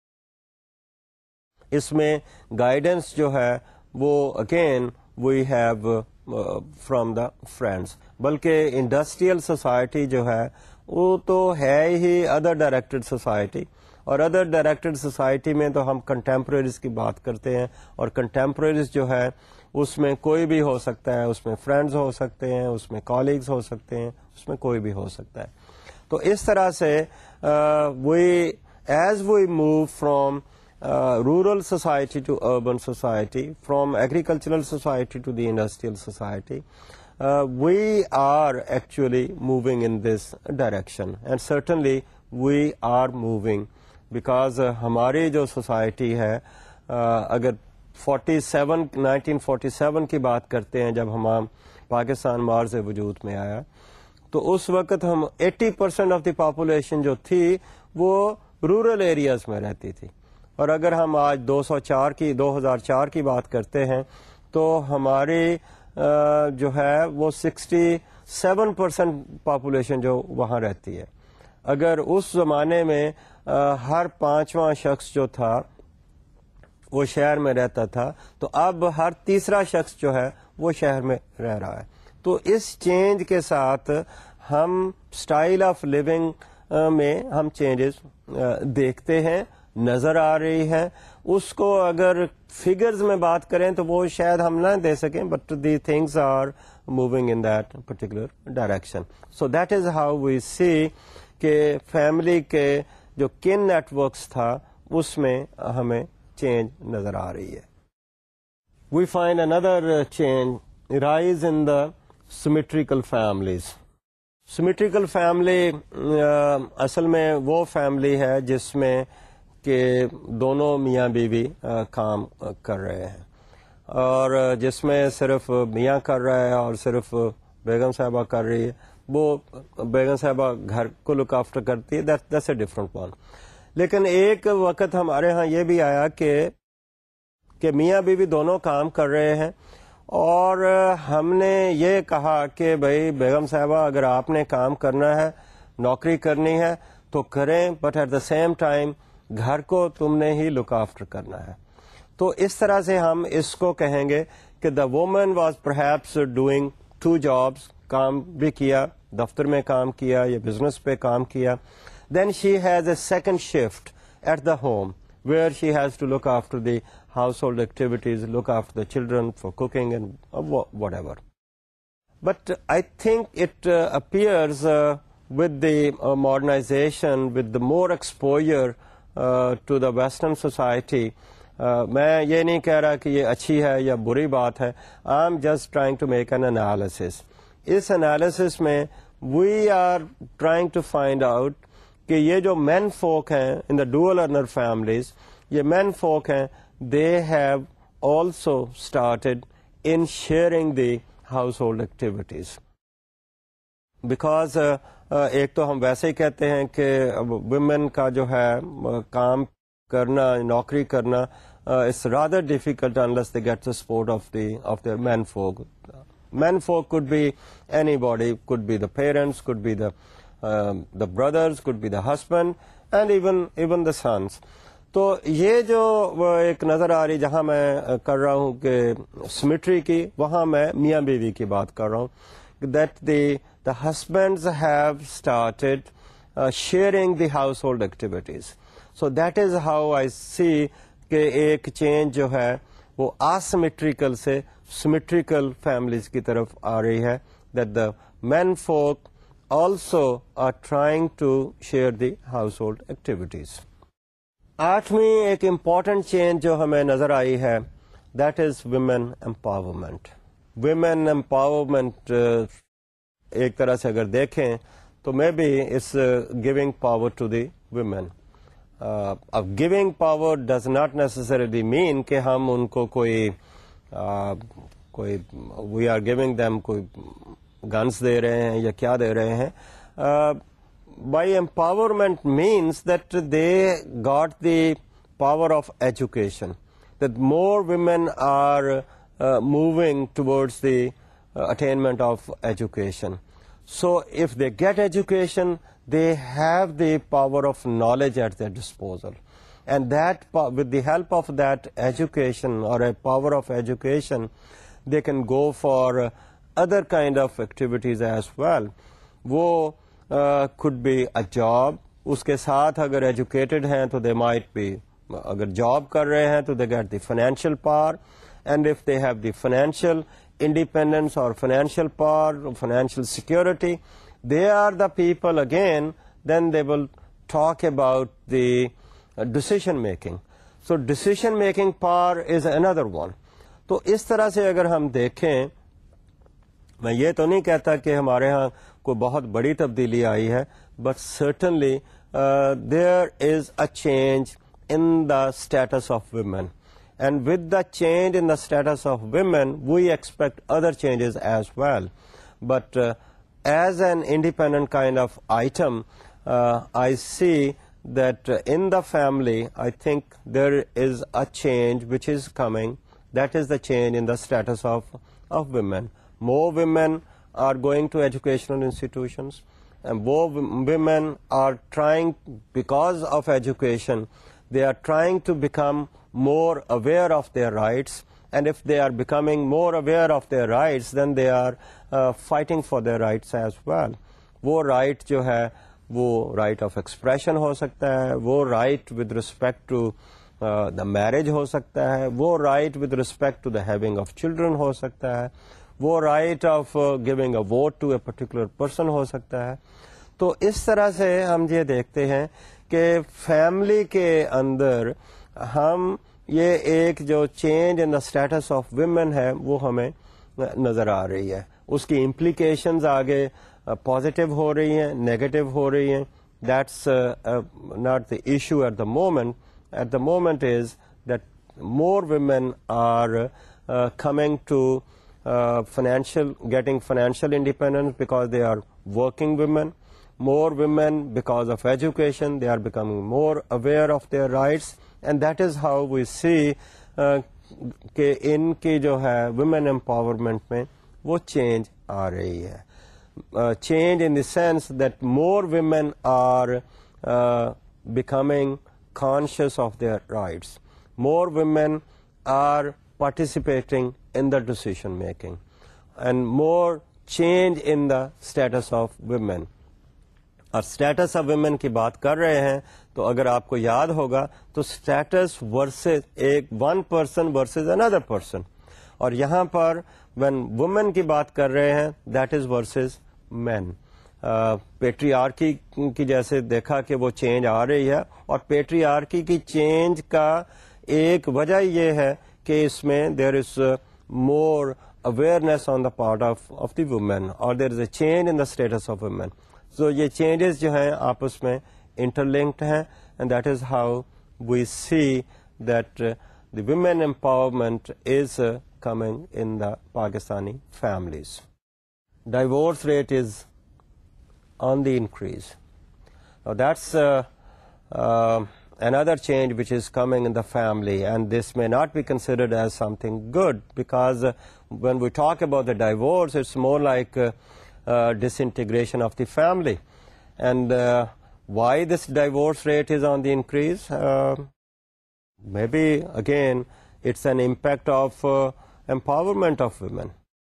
اس میں guidance جو ہے وہ again we have uh, uh, from the friends. بلکہ انڈسٹریل سوسائٹی جو ہے وہ تو ہے ہی ادر ڈائریکٹڈ سوسائٹی, اور ادر ڈائریکٹڈ سوسائٹی میں تو ہم کنٹمپریریز کی بات کرتے ہیں, اور کنٹمپریریز جو ہے اس میں کوئی بھی ہو سکتا ہے, اس میں فرینڈز ہو سکتے ہیں, اس میں کالیگز ہو سکتے ہیں, اس میں کوئی بھی ہو سکتا ہے. تو اس طرح سے we as we move from rural society to urban society, from agricultural society to the industrial society, we are actually moving in this direction. And certainly we are moving because ہماری جو سوسائٹی ہے, uh, اگر forty seven nineteen forty seven کی بات کرتے ہیں جب ہم پاکستان مارز وجود میں آیا, تو اس وقت ہم eighty percent of the population جو تھی وہ رورل ایریاز میں رہتی تھی. اور اگر ہم آج دو سو چار کی دو ہزار چار کی بات کرتے ہیں تو ہماری جو ہے وہ سکسٹی سیون پرسینٹ پاپولیشن جو وہاں رہتی ہے. اگر اس زمانے میں ہر پانچواں شخص جو تھا وہ شہر میں رہتا تھا تو اب ہر تیسرا شخص جو ہے وہ شہر میں رہ رہا ہے. تو اس چینج کے ساتھ ہم اسٹائل آف لیونگ میں ہم چینجز دیکھتے ہیں, نظر آ رہی ہے. اس کو اگر فگرز میں بات کریں تو وہ شاید ہم نہ دے سکیں, but the things are moving in that particular direction. So that is how we see کہ فیملی کے جو کن نیٹ ورکس تھا اس میں ہمیں چینج نظر آ رہی ہے. We find another change rise in the symmetrical families. Symmetrical family اصل میں وہ فیملی ہے جس میں کہ دونوں میاں بیوی کام کر رہے ہیں, اور جس میں صرف میاں کر رہا ہے اور صرف بیگم صاحبہ کر رہی ہے. وہ بیگم صاحبہ گھر کو لک آفٹر کرتی ہے, دیٹس اے ڈفرنٹ ون. لیکن ایک وقت ہمارے ہاں یہ بھی آیا کہ کہ میاں بیوی دونوں کام کر رہے ہیں, اور ہم نے یہ کہا کہ بھائی بیگم صاحبہ اگر آپ نے کام کرنا ہے, نوکری کرنی ہے تو کریں, but at the same time گھر کو تم نے ہی لک آفٹر کرنا ہے. تو اس طرح سے ہم اس کو کہیں گے کہ the woman was perhaps doing two jobs, کام بھی کیا, دفتر میں کام کیا یا بزنس پہ کام کیا. Then she has a second shift at the home where she has to look after the household activities, look after the children for cooking and uh, whatever. But I think it uh, appears uh, with the uh, modernization, with the more exposure uh, to the Western society, uh, میں یہ نہیں کہہ رہا کہ یہ اچھی ہے یا بری بات ہے. I'm just trying to make an analysis. Us analysis میں we are trying to find out کہ یہ جو مین فوک ہیں in the dual earner families, یہ مین فوک ہیں, they have also started in sharing the household activities. Because ایک تو ہم ویسے ہی کہتے ہیں کہ ویمن کا جو ہے کام کرنا, نوکری کرنا it's rather difficult unless they get the support of the of the men folk. Men folk could be anybody, could be the parents, could be the Uh, the brothers, could be the husband, and even even the sons. تو یہ جو ایک نظر آ رہی جہاں میں کر رہا ہوں کہ سیمیٹری کی, وہاں میں میاں بیوی کی بات کر رہا ہوں that the the husbands have started uh, sharing the household activities. So that is how I see کہ ایک چینج جو ہے وہ asymmetrical سے symmetrical families کی طرف آ رہی ہے, that the men folk also are trying to share the household activities. آٹھویں ایک امپورٹنٹ چینج جو ہمیں نظر آئی ہے, that is women empowerment. women empowerment ایک طرح سے اگر دیکھیں تو میں بھی اس giving power to the women. uh, اب giving power does not necessarily mean کہ ہم ان کو کوئی uh, کوئی we are giving them کوئی گنس دے رہے ہیں یا کیا دے رہے ہیں. By empowerment means that they got the power of education, that more women are moving towards the attainment of education. So if they get education they have the power of knowledge at their disposal, and that with the help of that education or a power of education they can go for other kind of activities as well. وہ uh, could be a job, اس کے ساتھ اگر ایجوکیٹڈ ہیں تو they might be, اگر جاب کر رہے ہیں تو they get the financial power, and if they have the financial independence or financial power, financial security, they are the people again, then they will talk about the uh, decision making. So decision making power is another one. تو اس طرح سے اگر ہم دیکھیں, میں یہ تو نہیں کہتا کہ ہمارے ہاں کوئی بہت بڑی تبدیلی آئی ہے, but certainly uh, there is a change in the status of women, and with the change in the status of women we expect other changes as well. But uh, as an independent kind of item, uh, I see that uh, in the family, I think there is a change which is coming. That is the change in the status of, of women. More women are going to educational institutions, and more women are trying, because of education, they are trying to become more aware of their rights. And if they are becoming more aware of their rights, then they are uh, fighting for their rights as well. وہ right جو ہے وہ right of expression ہو سکتا ہے, وہ right with respect to uh, the marriage ہو سکتا ہے, وہ right with respect to the having of children ہو سکتا ہے, وہ right of uh, giving a vote to a particular person ہو سکتا ہے. تو اس طرح سے ہم یہ دیکھتے ہیں کہ فیملی کے اندر ہم یہ ایک جو change in the status of women ہے وہ ہمیں نظر آ رہی ہے. اس کی امپلیکیشنز آگے پازیٹیو ہو رہی ہیں, نیگیٹو ہو رہی ہیں. That's not the issue at the moment. At the moment is that more women are coming to financial getting financial independence because they are working women. More women, because of education, they are becoming more aware of their rights, and that is how we see uh, کہ ان کی جو ہے women empowerment میں وہ change آ رہی ہے. uh, change in the sense that more women are uh, becoming conscious of their rights. More women are participating in the decision making, and more change in the status of women. اور اسٹیٹس آف ویمن کی بات کر رہے ہیں تو اگر آپ کو یاد ہوگا تو اسٹیٹس ورسز ایک one person versus another person, اور یہاں پر وین وومن کی بات کر رہے ہیں that is versus men. Patriarchy کی جیسے دیکھا کہ وہ چینج آ رہی ہے, اور پیٹریارکی کی چینج کا ایک وجہ یہ ہے کہ اس میں there is more awareness on the part of of the women, اور there is a change in the status of women. So یہ چینجز جو ہیں آپس میں انٹرلنکڈ ہیں, and that is how we see that the women empowerment is coming in the Pakistani families. Divorce rate is on the increase. That's another change which is coming in the family, and this may not be considered as something good, because uh, when we talk about the divorce, it's more like uh, uh, disintegration of the family. And uh, why this divorce rate is on the increase? Uh, maybe again it's an impact of uh, empowerment of women.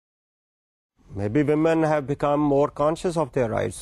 Maybe women have become more conscious of their rights.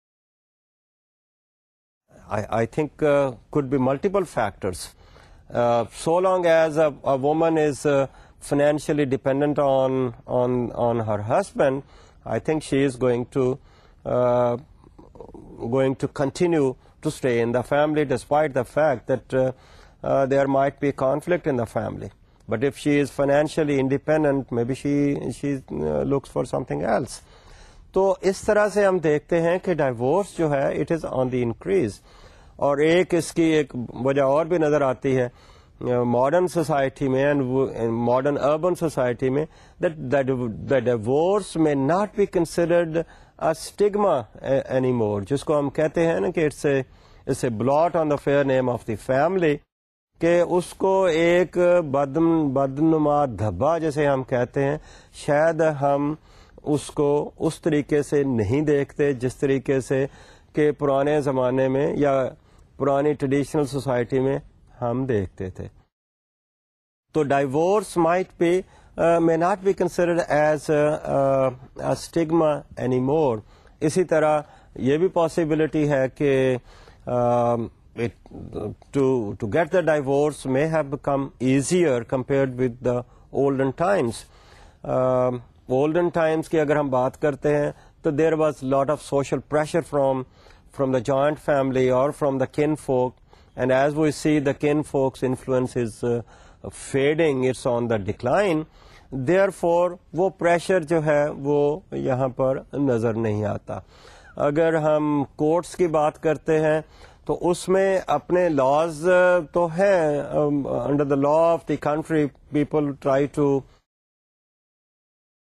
I, I think uh, could be multiple factors. Uh, so long as a, a woman is uh, financially dependent on on on her husband, I think she is going to uh, going to continue to stay in the family, despite the fact that uh, uh, there might be conflict in the family. But if she is financially independent, maybe she she uh, looks for something else. تو اس طرح سے ہم دیکھتے ہیں کہ ڈائیورس جو ہے it is on the increase. اور ایک اس کی ایک وجہ اور بھی نظر آتی ہے ماڈرن سوسائٹی میں اینڈ ماڈرن اربن سوسائٹی میں, that the divorce may not be considered a stigma anymore, جس کو ہم کہتے ہیں نا کہ it's a it's a blot on the fair name of the family, کہ اس کو ایک بدن بدنما دھبا جیسے ہم کہتے ہیں, شاید ہم اس کو اس طریقے سے نہیں دیکھتے جس طریقے سے کہ پرانے زمانے میں یا پرانی ٹریڈیشنل سوسائٹی میں ہم دیکھتے تھے. تو divorce might be may not be considered as a, a, a stigma anymore. اسی طرح یہ بھی پاسبلٹی ہے کہ um, it, to, to get the divorce may have become easier compared with the olden times. Um, olden times کی اگر ہم بات کرتے ہیں تو there was lot of social pressure from from the joint family or from the kin folk, and as we see the kin folks influence is uh, fading, it's on the decline. Therefore وہ پریشر جو ہے وہ یہاں پر نظر نہیں آتا. اگر ہم کورٹس کی بات کرتے ہیں تو اس میں اپنے لاز تو ہیں, under the law of the country people try to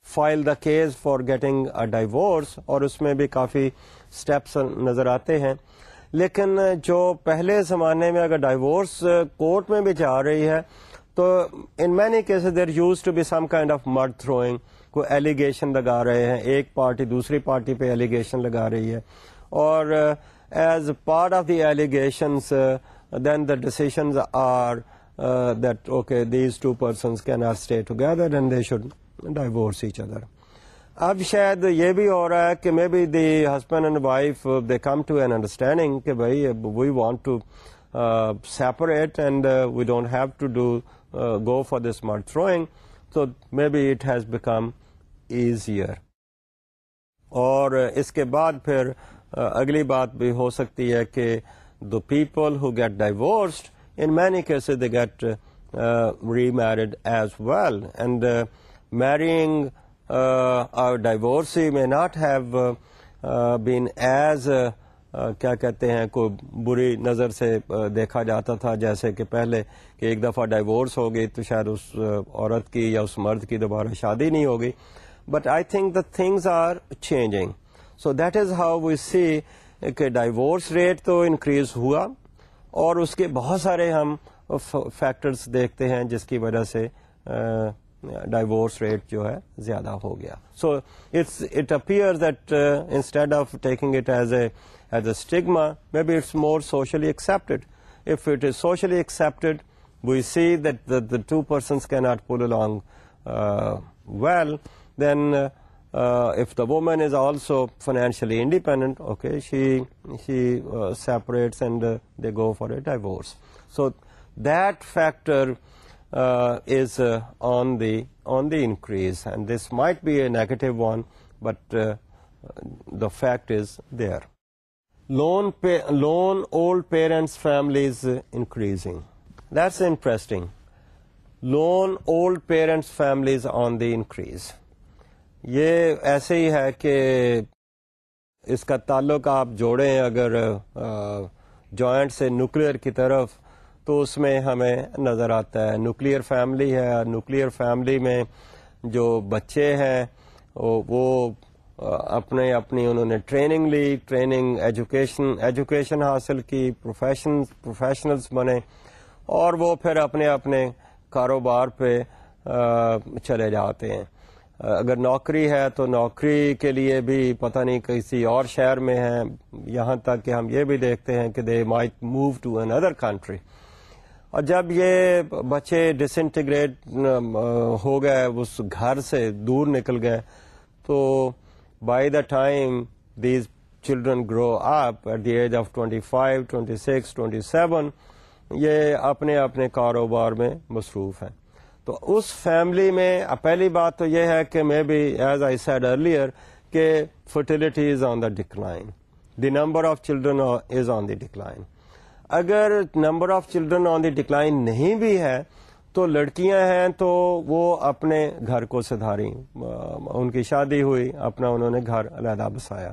file the case for getting a divorce, اور اس میں بھی کافی اسٹیپس نظر آتے ہیں. لیکن جو پہلے زمانے میں اگر ڈائیورس کورٹ میں بھی جا رہی ہے تو in many cases there used to be some kind of mud throwing, کوئی ایلیگیشن لگا رہے ہیں, ایک پارٹی دوسری پارٹی پہ ایلیگیشن لگا رہی ہے, اور as part of the allegations then the decisions are that okay these two persons can not stay together and they should divorce each other شاید یہ بھی ہو رہا ہے کہ maybe the husband and wife they come to an understanding کہ بھائی we want to separate and we don't have to do go for this mud throwing, so maybe it has become easier. اور اس کے بعد پھر اگلی بات بھی ہو سکتی ہے کہ the people who get divorced in many cases they get uh, remarried as well, and uh, marrying uh, a divorcee may not have uh, uh, been as uh, کیا کہتے ہیں کوئی بری نظر سے دیکھا جاتا تھا جیسے کہ پہلے کہ ایک دفعہ ڈائیورس ہو گئی تو شاید اس عورت کی یا اس مرد کی دوبارہ شادی نہیں ہوگی. But I think the things are changing, so that is how we see کہ ڈائیورس ریٹ تو انکریز ہوا, اور اس کے بہت سارے ہم فیکٹرز دیکھتے ہیں جس کی وجہ سے ڈائیورس ریٹ جو ہے زیادہ ہو گیا. So it's it appear that instead of taking it as a as a stigma, maybe it's more socially accepted. If it is socially accepted, we see that the, the two persons cannot pull along uh, well, then uh, uh, if the woman is also financially independent, okay, she she uh, separates and uh, they go for a divorce. So that factor uh, is uh, on the on the increase, and this might be a negative one, but uh, the fact is there. Lone, pa- lone old parents families uh, increasing. That's interesting. Lone old parents families on the increase. یہ ایسے ہی ہے کہ اس کا تعلق آپ جوڑیں اگر جوائنٹ سے نیوکلیئر کی طرف تو اس میں ہمیں نظر آتا ہے نیوکلیئر فیملی ہے. نیوکلیئر فیملی میں جو بچے ہیں وہ اپنے اپنی انہوں نے ٹریننگ لی, ٹریننگ ایجوکیشن ایجوکیشن حاصل کی, پروفیشن پروفیشنلز بنے, اور وہ پھر اپنے اپنے کاروبار پہ چلے جاتے ہیں. اگر نوکری ہے تو نوکری کے لیے بھی پتہ نہیں کسی اور شہر میں ہیں, یہاں تک کہ ہم یہ بھی دیکھتے ہیں کہ they might move to another country. اور جب یہ بچے ڈس انٹیگریٹ ہو گئے, اس گھر سے دور نکل گئے, تو by the time these children grow up at the age of twenty-five, twenty-six, twenty-seven, یہ اپنے اپنے کاروبار میں مصروف ہیں. تو اس فیملی میں پہلی بات تو یہ ہے کہ maybe as I said earlier کہ fertility is on the decline, the number of children is on the decline. اگر number of children on the decline نہیں بھی ہے تو لڑکیاں ہیں تو وہ اپنے گھر کو سدھاری, ان کی شادی ہوئی, اپنا انہوں نے گھر علیحدہ بسایا.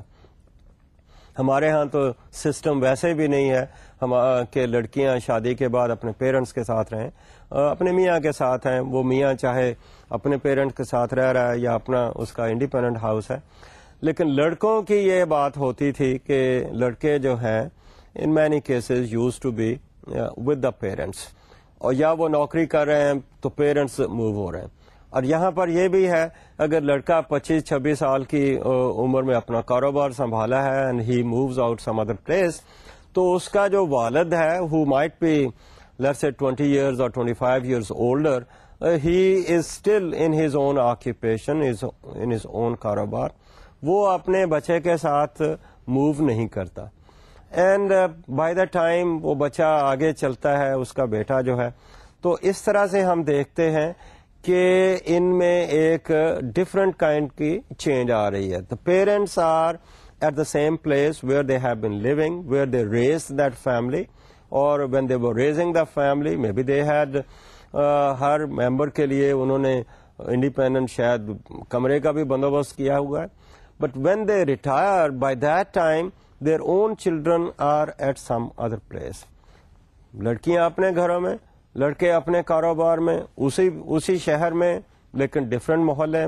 ہمارے ہاں تو سسٹم ویسے بھی نہیں ہے ہم کہ لڑکیاں شادی کے بعد اپنے پیرنٹس کے ساتھ رہیں, اپنے میاں کے ساتھ ہیں. وہ میاں چاہے اپنے پیرنٹس کے ساتھ رہ رہا ہے یا اپنا اس کا انڈیپینڈنٹ ہاؤس ہے. لیکن لڑکوں کی یہ بات ہوتی تھی کہ لڑکے جو ہیں in many cases used to be with the parents, اور یا وہ نوکری کر رہے ہیں تو پیرنٹس موو ہو رہے ہیں. اور یہاں پر یہ بھی ہے اگر لڑکا پچیس چھبیس سال کی عمر میں اپنا کاروبار سنبھالا ہے and he moves out some other place, تو اس کا جو والد ہے ہو might be let's say twenty years اور twenty five years older, he is still in his own occupation, in his own کاروبار, وہ اپنے بچے کے ساتھ موو نہیں کرتا. اینڈ بائی دا ٹائم وہ بچہ آگے چلتا ہے, اس کا بیٹا جو ہے, تو اس طرح سے ہم دیکھتے ہیں کہ ان میں ایک ڈفرنٹ کائنڈ کی چینج آ رہی ہے. The parents are at the same place where they have been living, where they raise that family, اور when they were raising the family maybe they had ہر ممبر کے لیے انہوں نے انڈیپینڈنٹ شاید کمرے کا بھی بندوبست کیا ہوا ہے. But when they retire by that time their own children are at some other place. لڑکیاں اپنے گھروں میں, لڑکے اپنے کاروبار میں, اسی اسی شہر میں لیکن ڈفرینٹ محلے میں,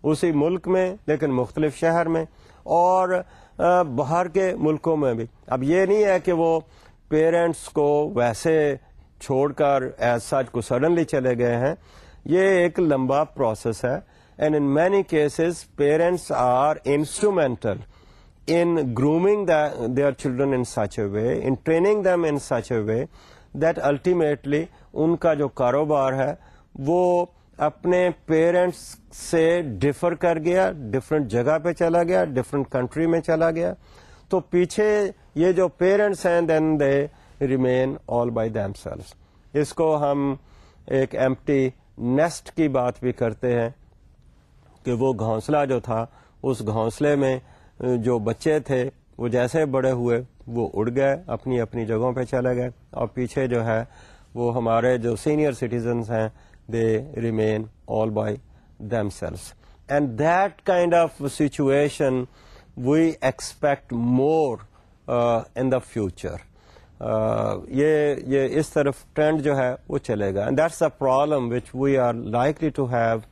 اسی ملک میں لیکن مختلف شہر میں اور باہر کے ملکوں میں بھی. اب یہ نہیں ہے کہ وہ پیرنٹس کو ویسے چھوڑ کر ایز سچ کو سڈنلی چلے گئے ہیں. یہ ایک لمبا پروسیس ہے and in many cases parents are instrumental in grooming the, their children in such a way, in training them in such a way that ultimately ان کا جو کاروبار ہے وہ اپنے پیرنٹس سے ڈفر کر گیا, ڈفرینٹ جگہ پہ چلا گیا, ڈفرینٹ کنٹری میں چلا گیا. تو پیچھے یہ جو پیرنٹس ہیں then they remain all by themselves. اس کو ہم ایک ایمپٹی نیسٹ کی بات بھی کرتے ہیں کہ وہ گھونسلہ جو تھا اس گھونسلے میں جو بچے تھے وہ جیسے بڑے ہوئے وہ اڑ گئے, اپنی اپنی جگہوں پہ چلے گئے, اور پیچھے جو ہے وہ ہمارے جو سینئر سٹیزنز ہیں they remain all by themselves. And that kind of situation we expect more in the future. یہ یہ اس طرف ٹرینڈ جو ہے وہ چلے گا. And that's a problem which we are likely to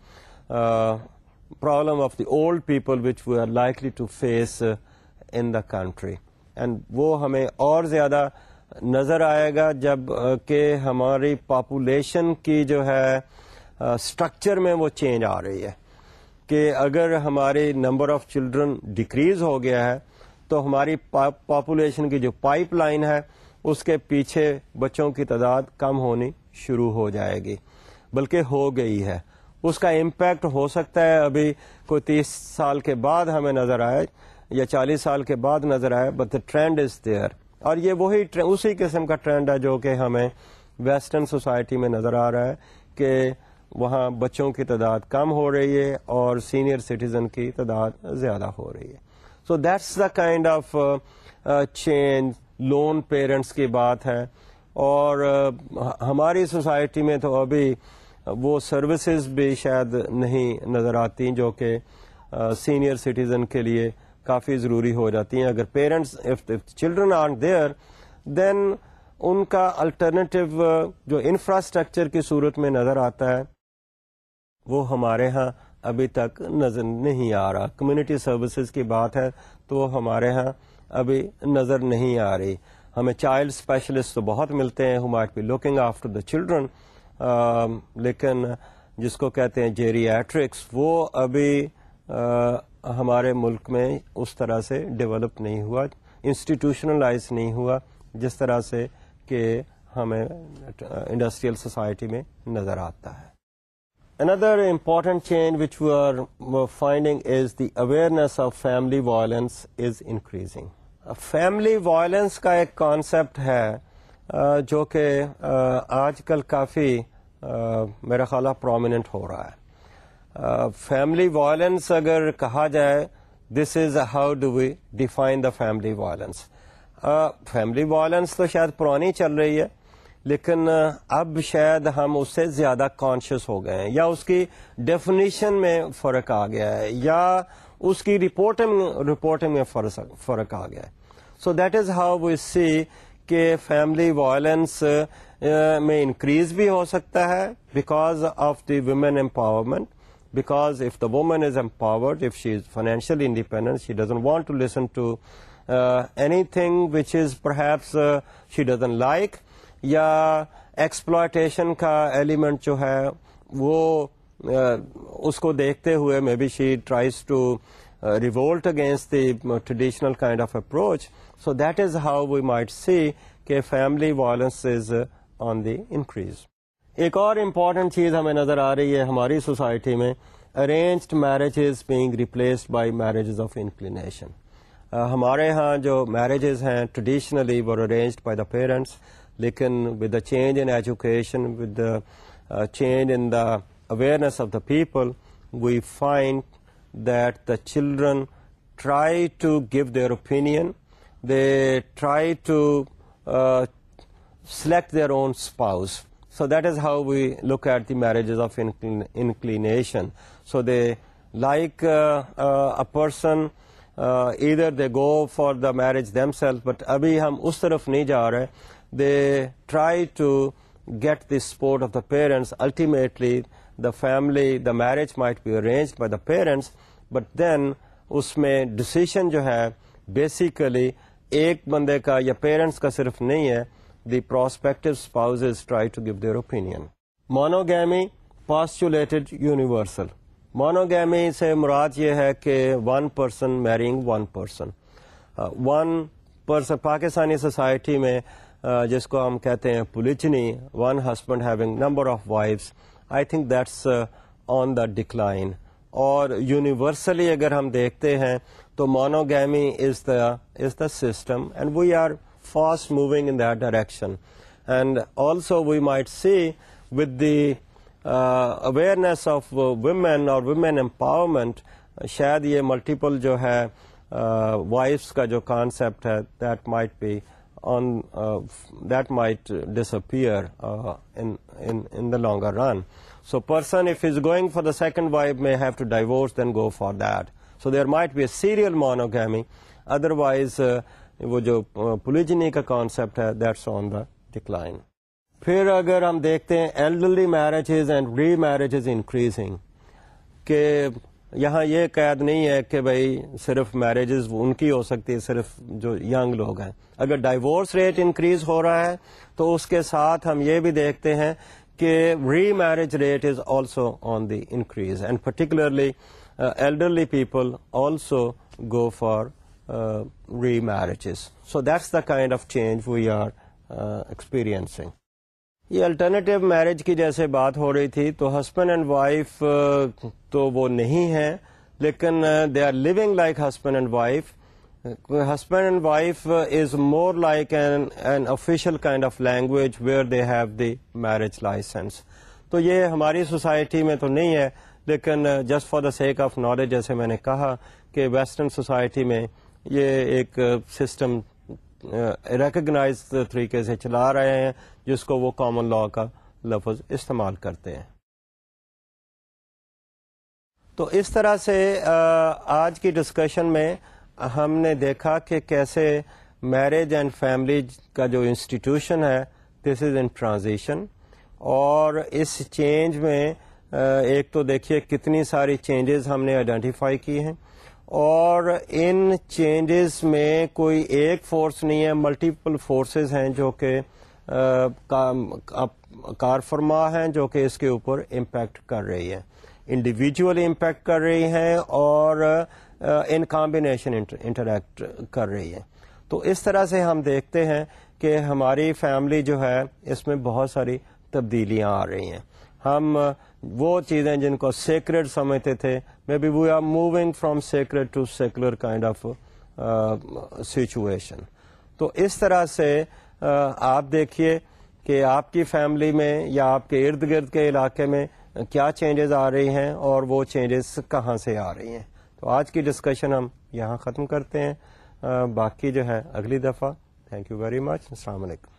have, problem of the old people which we are likely to face uh, in the country. And وہ ہمیں اور زیادہ نظر آئے گا جب uh, کہ ہماری پاپولیشن کی جو ہے اسٹرکچر uh, میں وہ چینج آ رہی ہے کہ اگر ہماری نمبر آف چلڈرن ڈیکریز ہو گیا ہے تو ہماری پاپولیشن کی جو پائپ لائن ہے اس کے پیچھے بچوں کی تعداد کم ہونی شروع ہو جائے گی, بلکہ ہو گئی ہے. اس کا امپیکٹ ہو سکتا ہے ابھی کوئی تیس سال کے بعد ہمیں نظر آئے یا چالیس سال کے بعد نظر آئے, but the trend is there. اور یہ وہی اسی قسم کا ٹرینڈ ہے جو کہ ہمیں ویسٹرن سوسائٹی میں نظر آ رہا ہے کہ وہاں بچوں کی تعداد کم ہو رہی ہے اور سینئر سٹیزن کی تعداد زیادہ ہو رہی ہے. So that's the kind of change. Lone parents کی بات ہے, اور uh, ہماری سوسائٹی میں تو ابھی وہ سروسز بھی شاید نہیں نظر آتی جو کہ سینئر uh, سٹیزن کے لیے کافی ضروری ہو جاتی ہیں. اگر parents if children are there then ان کا الٹرنیٹیو uh, جو انفراسٹرکچر کی صورت میں نظر آتا ہے وہ ہمارے ہاں ابھی تک نظر نہیں آ رہا. کمیونٹی سروسز کی بات ہے تو ہمارے ہاں ابھی نظر نہیں آ رہی. ہمیں چائلڈ اسپیشلسٹ تو بہت ملتے ہیں who might be looking after the children, Uh, لیکن جس کو کہتے ہیں جیریاٹرکس وہ ابھی uh, ہمارے ملک میں اس طرح سے ڈیولپ نہیں ہوا, انسٹیٹیوشنلائز نہیں ہوا جس طرح سے کہ ہمیں انڈسٹریل سوسائٹی میں نظر آتا ہے. Another important change which we are finding is the awareness of family violence is increasing. Family violence کا ایک کانسیپٹ ہے Uh, جو کہ uh, آج کل کافی uh, میرا خیال ہے پرومیننٹ ہو رہا ہے. فیملی وائلنس اگر کہا جائے this is how do we define the family violence. Family violence تو شاید پرانی چل رہی ہے لیکن uh, اب شاید ہم اس سے زیادہ کانشیس ہو گئے ہیں یا اس کی ڈیفینیشن میں فرق آ گیا ہے یا اس کی رپورٹنگ رپورٹنگ میں فرق آ گیا ہے. سو that is how we see کہ فیملی وائلنس میں انکریز بھی ہو سکتا ہے because of the women empowerment. Because if the woman is empowered, if she is financially independent, she doesn't want to listen to anything which is perhaps she doesn't like, یا ایکسپلائٹیشن کا ایلیمنٹ جو ہے وہ uh, اس کو دیکھتے ہوئے maybe she tries to revolt against the traditional kind of approach. So that is how we might see کہ family violence is uh, on the increase. ایک اور important چیز ہمیں نظر آ رہی ہے ہماری سوسائٹی میں, arranged marriages being replaced by marriages of inclination. uh, ہمارے ہاں جو marriages ہیں traditionally were arranged by the parents, لیکن with the change in education, with the uh, change in the awareness of the people, we find that the children try to give their opinion, they try to uh, select their own spouse. So that is how we look at the marriages of inclin- inclination. So they like uh, uh, a person, uh, either they go for the marriage themselves, but abhi hum us taraf nahi ja rahe. They try to get the support of the parents. Ultimately the family, the marriage might be arranged by the parents, but then اس میں ڈسیشن جو ہے بیسیکلی ایک بندے کا یا پیرنٹس کا صرف نہیں ہے. The prospective spouses try to give their opinion. Monogamy postulated universal. Monogamy سے مراد یہ ہے کہ one person marrying one person. One person Pakistani society میں uh, جس کو ہم کہتے ہیں polygyny, one husband having number of wives, I think that's on the decline. اور یونیورسلی اگر ہم دیکھتے ہیں تو monogamy is the is the system and we are fast moving in that direction. And also we might see with the awareness of women اور ویمن امپاورمنٹ, شاید یہ ملٹیپل جو ہے وائفس کا جو کانسیپٹ ہے that might be on that might disappear in the longer run. So person if is going for the second wife may have to divorce then go for that. So there might be a serial monogamy. Otherwise uh, وہ جو polygyny کا concept ہے that's on the decline. پھر اگر ہم دیکھتے ہیں elderly marriages and remarriages increasing, کہ یہاں یہ قید نہیں ہے کہ بھائی صرف میرجز ان کی ہو سکتی ہے صرف جو ینگ لوگ ہیں. اگر ڈائیورس ریٹ انکریز ہو رہا ہے تو اس کے ساتھ ہم یہ بھی دیکھتے ہیں کہ remarriage rate is also on the increase, and particularly elderly people also go for uh, remarriages. So that's the kind of change we are uh, experiencing. یہ الٹرنیٹیو میرج کی جیسے بات ہو رہی تھی تو ہسبینڈ اینڈ وائف تو وہ نہیں ہیں, لیکن they are living like husband and wife. Husband and wife is more like an an official kind of language where they have the marriage license. تو یہ ہماری سوسائٹی میں تو نہیں ہے, لیکن just for the sake of knowledge جیسے میں نے کہا کہ ویسٹرن سوسائٹی میں یہ ایک سسٹم ریکگنائز طریقے سے چلا رہے ہیں جس کو وہ کامن لا کا لفظ استعمال کرتے ہیں. تو اس طرح سے آج کی ڈسکشن میں ہم نے دیکھا کہ کیسے میرج اینڈ فیملی کا جو انسٹیٹیوشن ہے دس از ان ٹرانزیشن, اور اس چینج میں ایک تو دیکھیے کتنی ساری چینجز ہم نے آئیڈینٹیفائی کی ہیں, اور ان چینجز میں کوئی ایک فورس نہیں ہے, ملٹیپل فورسز ہیں جو کہ کار فرما ہیں جو کہ اس کے اوپر امپیکٹ کر رہی ہے, انڈیویجولی امپیکٹ کر رہی ہیں اور ان کمبینیشن انٹریکٹ کر رہی ہے. تو اس طرح سے ہم دیکھتے ہیں کہ ہماری فیملی جو ہے اس میں بہت ساری تبدیلیاں آ رہی ہیں. ہم وہ چیزیں جن کو سیکریڈ سمجھتے تھے, maybe we are moving from sacred to secular kind of situation. تو اس طرح سے uh, آپ دیکھیے کہ آپ کی فیملی میں یا آپ کے ارد گرد کے علاقے میں کیا چینجز آ رہی ہیں اور وہ چینجز کہاں سے آ رہی ہیں. تو آج کی ڈسکشن ہم یہاں ختم کرتے ہیں, uh, باقی جو ہے اگلی دفعہ. Thank you very much. السلام علیکم.